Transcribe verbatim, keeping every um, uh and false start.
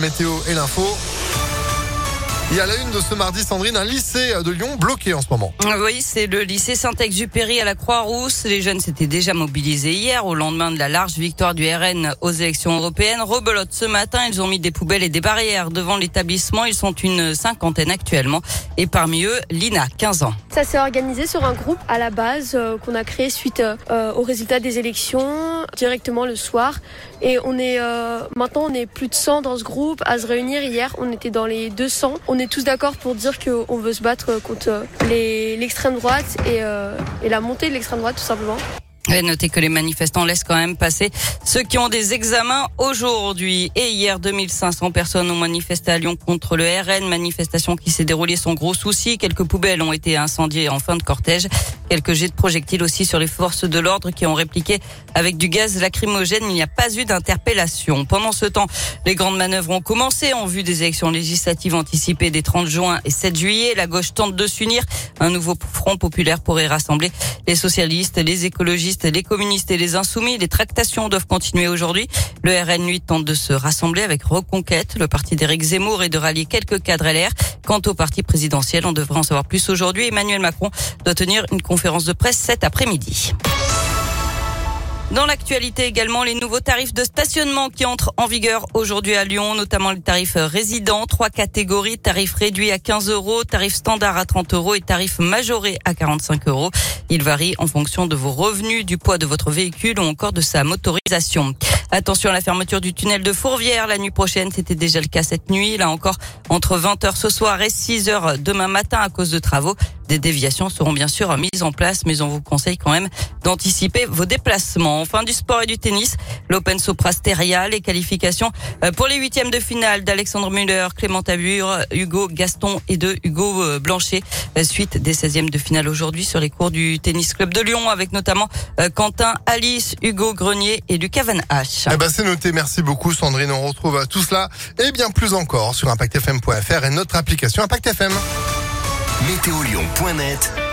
météo et l'info. Et à la une de ce mardi, Sandrine, un lycée de Lyon bloqué en ce moment. Oui, c'est le lycée Saint-Exupéry à la Croix-Rousse. Les jeunes s'étaient déjà mobilisés hier au lendemain de la large victoire du R N aux élections européennes. Rebelote ce matin, ils ont mis des poubelles et des barrières devant l'établissement. Ils sont une cinquantaine actuellement. Et parmi eux, Lina, quinze ans. Ça s'est organisé sur un groupe à la base euh, qu'on a créé suite euh, aux résultats des élections directement le soir. Et on est euh, maintenant on est plus de cent dans ce groupe à se réunir. Hier, on était dans les deux cents. On est tous d'accord pour dire qu'on veut se battre contre les, l'extrême droite et, euh, et la montée de l'extrême droite tout simplement. Et notez que les manifestants laissent quand même passer ceux qui ont des examens aujourd'hui. Et hier, deux mille cinq cents personnes ont manifesté à Lyon contre le R N. Manifestation qui s'est déroulée sans gros soucis. Quelques poubelles ont été incendiées en fin de cortège. Quelques jets de projectiles aussi sur les forces de l'ordre qui ont répliqué avec du gaz lacrymogène. Il n'y a pas eu d'interpellation. Pendant ce temps, les grandes manœuvres ont commencé en vue des élections législatives anticipées des trente juin et sept juillet. La gauche tente de s'unir. Un nouveau front populaire pourrait rassembler les socialistes, les écologistes, les communistes et les insoumis. Les tractations doivent continuer aujourd'hui. Le R N, lui, tente de se rassembler avec Reconquête, le parti d'Éric Zemmour, et de rallier quelques cadres L R. Quant au parti présidentiel, on devrait en savoir plus aujourd'hui. Emmanuel Macron doit tenir une conférence de presse cet après-midi. Dans l'actualité également, les nouveaux tarifs de stationnement qui entrent en vigueur aujourd'hui à Lyon, notamment les tarifs résidents, trois catégories, tarifs réduits à quinze euros, tarifs standards à trente euros et tarifs majorés à quarante-cinq euros. Ils varient en fonction de vos revenus, du poids de votre véhicule ou encore de sa motorisation. Attention à la fermeture du tunnel de Fourvière la nuit prochaine, c'était déjà le cas cette nuit. Là encore, entre vingt heures ce soir et six heures demain matin à cause de travaux. Des déviations seront bien sûr mises en place, mais on vous conseille quand même d'anticiper vos déplacements. Enfin, du sport et du tennis, l'Open Soprasteria, les qualifications pour les huitièmes de finale d'Alexandre Müller, Clément Tabure, Hugo Gaston et de Hugo Blanchet. Suite des seizièmes de finale aujourd'hui sur les cours du Tennis Club de Lyon, avec notamment Quentin, Alice, Hugo Grenier et Lucas Van Hache. Eh ben, c'est noté. Merci beaucoup, Sandrine. On retrouve tout cela et bien plus encore sur impact f m point f r et notre application Impact F M. météo lyon point net